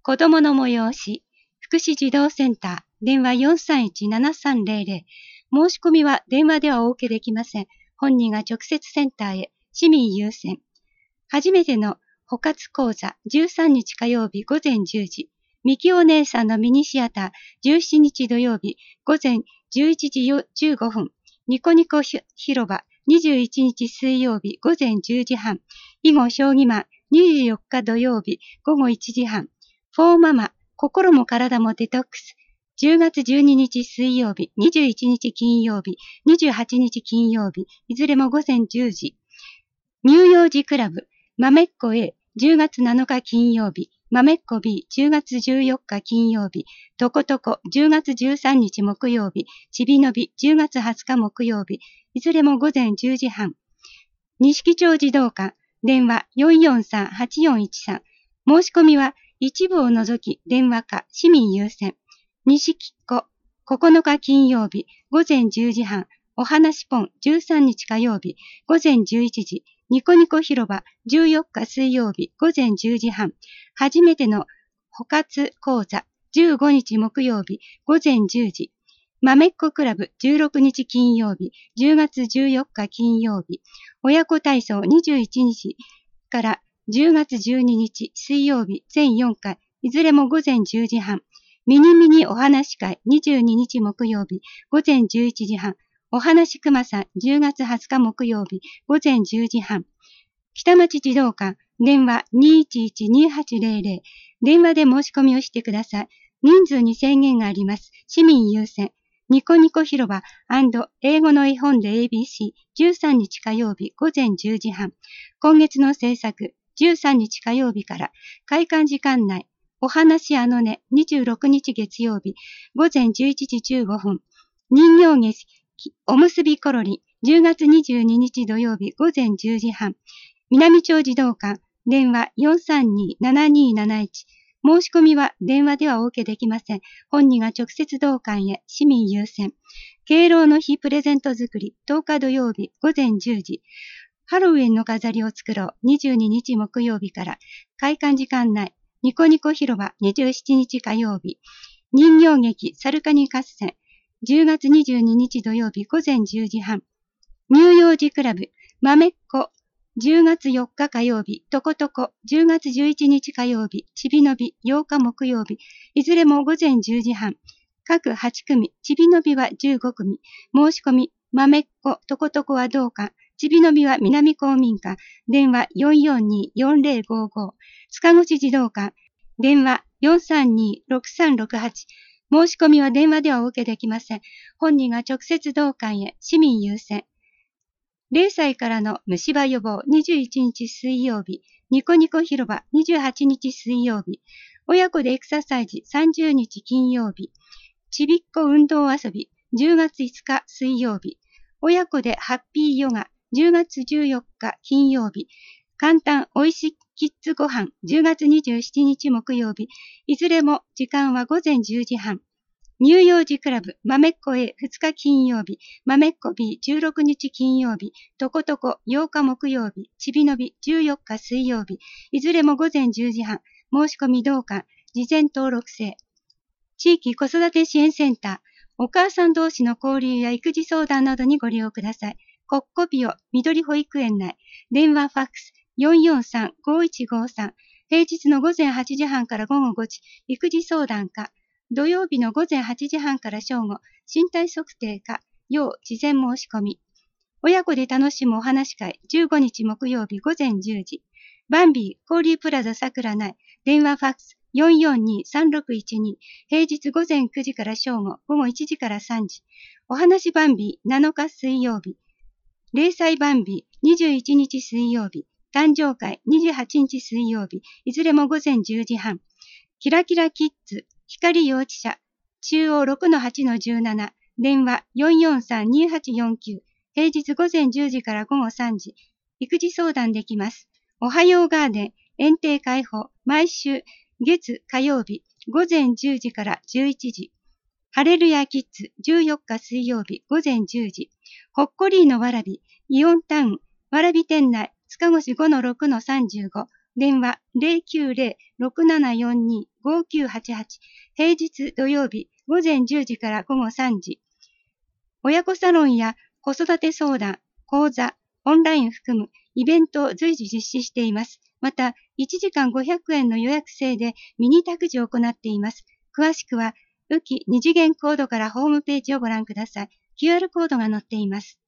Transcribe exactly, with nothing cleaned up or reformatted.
子供の催し、福祉児童センター、電話 よんさんいち ななさんゼロゼロ。申し込みは電話ではお受けできません。本人が直接センターへ、市民優先。初めての補活講座、じゅうさんにち火曜日午前じゅうじ。みきお姉さんのミニシアター、じゅうしちにち土曜日午前じゅういちじじゅうごふん。ニコニコ広場、にじゅういちにち水曜日午前じゅうじはん。囲碁将棋マン、にじゅうよっか土曜日午後いちじはん。フォーママ、心も体もデトックス。じゅうがつじゅうににち水曜日、にじゅういちにち金曜日、にじゅうはちにち金曜日、いずれも午前じゅうじ。乳幼児クラブ、まめっこ A、じゅうがつなのか金曜日、まめっこ B、じゅうがつじゅうよっか金曜日、とことこ、じゅうがつじゅうさんにち木曜日、ちびのび、じゅうがつはつか木曜日、いずれも午前じゅうじはん。錦町児童館、電話 よんよんさんはちよんいちさん。申し込みは一部を除き電話か市民優先。錦子、ここのか金曜日、午前じゅうじはん。おはなしポン、じゅうさんにち火曜日、午前じゅういちじ。ニコニコ広場、じゅうよっか水曜日、午前じゅうじはん。初めての補活講座、じゅうごにち木曜日、午前じゅうじ。まめっこクラブ、じゅうろくにち金曜日、じゅうがつじゅうよっか金曜日。親子体操にじゅういちにちからじゅうがつじゅうににち水曜日、全よんかい、いずれも午前じゅうじはん。ミニミニお話会、にじゅうににち木曜日、午前じゅういちじはん。お話くまさん、じゅうがつはつか木曜日、午前じゅうじはん。北町児童館、電話 にいちいちにはちゼロゼロ。電話で申し込みをしてください。人数に制限があります。市民優先。ニコニコ広場&英語の絵本で エービーシー、じゅうさんにち火曜日午前じゅうじはん。今月の制作、じゅうさんにち火曜日から、開館時間内、お話あのね、にじゅうろくにち月曜日、午前じゅういちじじゅうごふん。人形劇、おむすびコロリ、じゅうがつにじゅうににち土曜日午前じゅうじはん。南町児童館、電話 よんさんに ななにーなないち。申し込みは電話ではお受けできません。本人が直接同館へ、市民優先。敬老の日プレゼント作り、とおか土曜日午前じゅうじ。ハロウィンの飾りを作ろう、にじゅうににち木曜日から、開館時間内、ニコニコ広場にじゅうしちにち火曜日。人形劇、サルカニ合戦、じゅうがつにじゅうににち土曜日午前じゅうじはん。乳幼児クラブ、まめっこ、じゅうがつよっか火曜日、とことこ、じゅうがつじゅういちにち火曜日、ちびのび、ようか木曜日、いずれも午前じゅうじはん。各はちくみ、ちびのびはじゅうごくみ。申し込み、まめっこ、とことこは同館、ちびのびは南公民館、電話 よんよんに よんゼロごご。塚口児童館、電話 よんさんに ろくさんろくはち。申し込みは電話ではお受けできません。本人が直接同館へ、市民優先。れいさいからの虫歯予防にじゅういちにち水曜日、ニコニコ広場にじゅうはちにち水曜日、親子でエクササイズさんじゅうにち金曜日、ちびっこ運動遊びじゅうがついつか水曜日、親子でハッピーヨガじゅうがつじゅうよっか金曜日、簡単おいしいキッズごはんじゅうがつにじゅうしちにち木曜日、いずれも時間は午前じゅうじはん。乳幼児クラブ、まめっこ A ふつか金曜日、まめっこ B じゅうろくにち金曜日、とことこようか木曜日、ちびのびじゅうよっか水曜日、いずれも午前じゅうじはん。申し込み同館、事前登録制。地域子育て支援センター、お母さん同士の交流や育児相談などにご利用ください。コッコピオ、緑保育園内、電話ファックス よんよんさん ごいちごさん、平日の午前はちじはんから午後ごじ、育児相談課、土曜日の午前はちじはんから正午、身体測定課、要事前申し込み。親子で楽しむお話会、じゅうごにち木曜日午前じゅうじ。バンビー、交流プラザ桜内、電話ファックス よんよんに さんろくいちに、平日午前くじから正午、午後いちじからさんじ。お話バンビー、なのか水曜日。零歳バンビー、にじゅういちにち水曜日。誕生会、にじゅうはちにち水曜日。いずれも午前じゅうじはん。キラキラキッズ、光幼稚舎、中央 ろくのはちのじゅうなな、電話 よんよんさん にはちよんきゅう、平日午前じゅうじから午後さんじ、育児相談できます。おはようガーデン、園庭開放、毎週、月、火曜日、午前じゅうじからじゅういちじ。ハレルヤキッズ、じゅうよっか水曜日、午前じゅうじ。ほっこりーのわらび、イオンタウン、わらび店内、塚越 ごのろくのさんじゅうご、電話 ゼロきゅうゼロ ろくななよんにごきゅうはちはち。平日土曜日午前じゅうじから午後さんじ。親子サロンや子育て相談、講座、オンライン含むイベントを随時実施しています。また、いちじかんごひゃくえんの予約制でミニ託児を行っています。詳しくは、浮き二次元コードからホームページをご覧ください。キューアール コードが載っています。